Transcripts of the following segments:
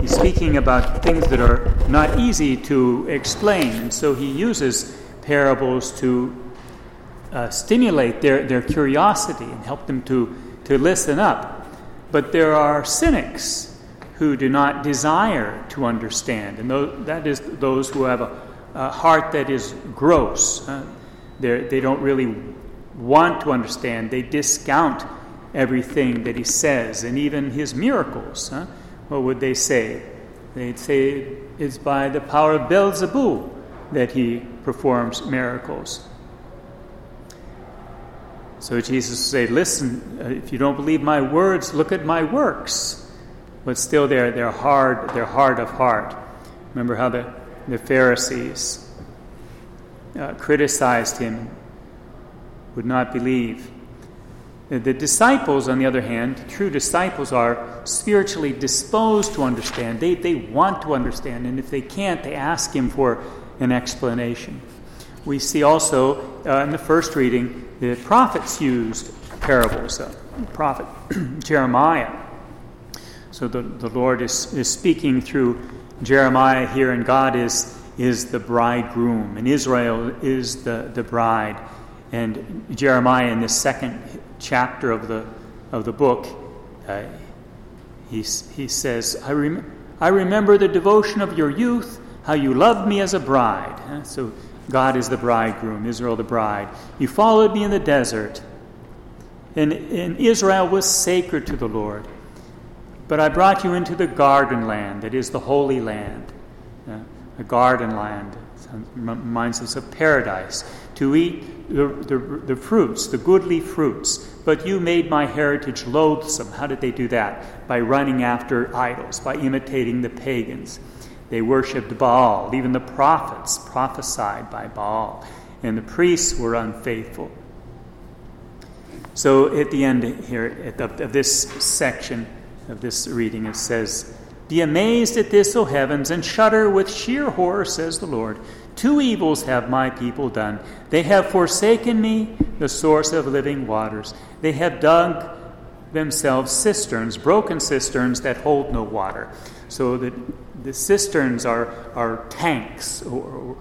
He's speaking about things that are not easy to explain, and so he uses parables to stimulate their curiosity and help them to listen up. But there are cynics who do not desire to understand, and that is those who have a heart that is gross. They don't really want to understand. They discount everything that he says, and even his miracles. What would they say? They'd say it's by the power of Beelzebub that he performs miracles. So Jesus would say, listen, if you don't believe my words, look at my works. But still they're hard of heart. Remember how the Pharisees criticized him, would not believe. The disciples, on the other hand, true disciples are spiritually disposed to understand. They want to understand, and if they can't, they ask him for an explanation. We see also in the first reading, the prophets used parables. The prophet Jeremiah. So the Lord is speaking through Jeremiah here, and God is the bridegroom, and Israel is the bride. And Jeremiah, in the second chapter of the book, he says, I remember the devotion of your youth, how you loved me as a bride. So God is the bridegroom, Israel the bride. You followed me in the desert, and Israel was sacred to the Lord. But I brought you into the garden land, that is the Holy Land. A garden land reminds us of paradise, to eat the fruits, the goodly fruits. But you made my heritage loathsome. How did they do that? By running after idols, by imitating the pagans. They worshipped Baal. Even the prophets prophesied by Baal. And the priests were unfaithful. So at the end here of this section of this reading, it says, be amazed at this, O heavens, and shudder with sheer horror, says the Lord. 2 evils have my people done. They have forsaken me, the source of living waters. They have dug themselves cisterns, broken cisterns that hold no water. So that the cisterns are tanks or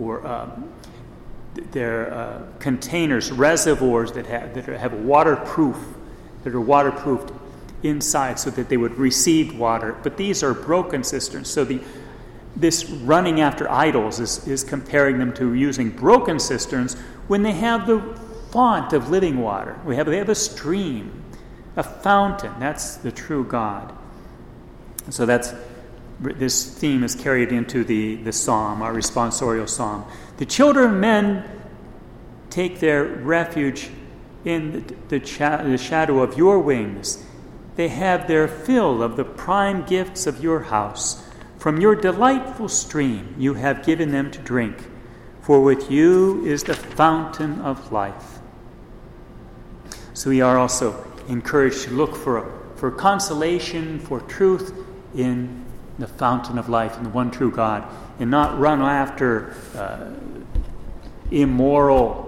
they're containers, reservoirs that have waterproof, that are waterproofed inside so that they would receive water. But these are broken cisterns. So this running after idols is comparing them to using broken cisterns when they have the fount of living water. They have a stream, a fountain. That's the true God. So this theme is carried into the psalm, our responsorial psalm. The children of men take their refuge in the shadow of your wings. They have their fill of the prime gifts of your house. From your delightful stream you have given them to drink, for with you is the fountain of life. So we are also encouraged to look for consolation, for truth in the fountain of life, in the one true God, and not run after immoral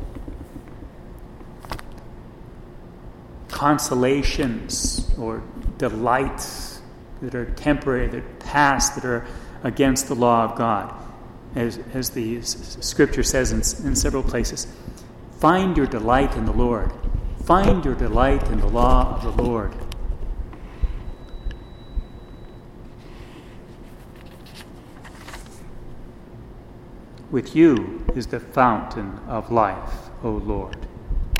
consolations or delights that are temporary, that pass, that are against the law of God. As the scripture says in several places, find your delight in the Lord. Find your delight in the law of the Lord. With you is the fountain of life, O Lord.